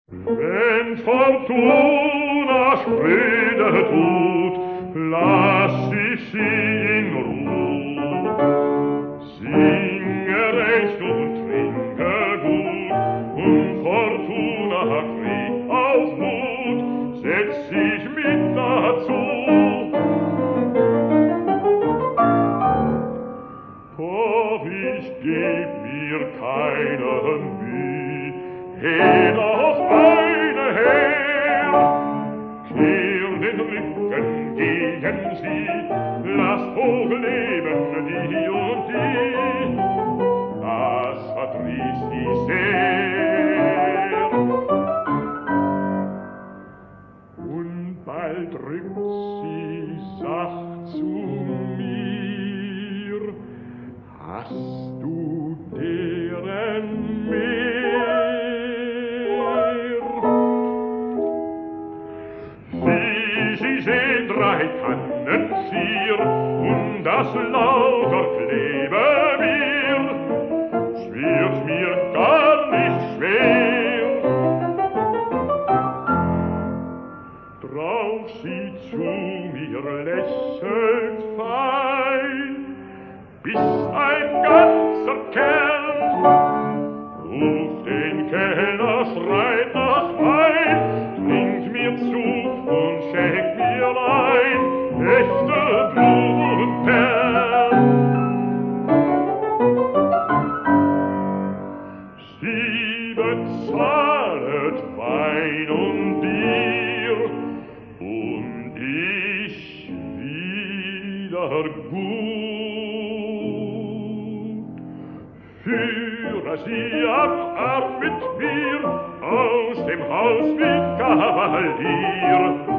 Wenn Fortuna Sprüche tut, lass ich sie in Ruh. Singe recht und trinke gut, und Fortuna kriegt auf Mut, setz sich mit dazu. Doch ich geb mir keine Mühe, noch eine her. Kehr den Rücken gegen sie, lasst hoch leben die und die. Das verdrießt die sehr. Und bald rückt sie sacht zu mir. Hast du deren mehr? Sie sehen 3 Kannen 4 und das lauter Klebebier. Es wird mir gar nicht schwer. Drauf sie zu mir lächelt fein, bis ein ganzer Kerl ruft den Kellner, schreit nach Wein, trinkt mir zu und schenkt mir ein, echte Blutperl. Sie bezahlet Wein und Bier und ich wieder gut. Führe sie am Arm mit mir aus dem Haus wie Kavalier.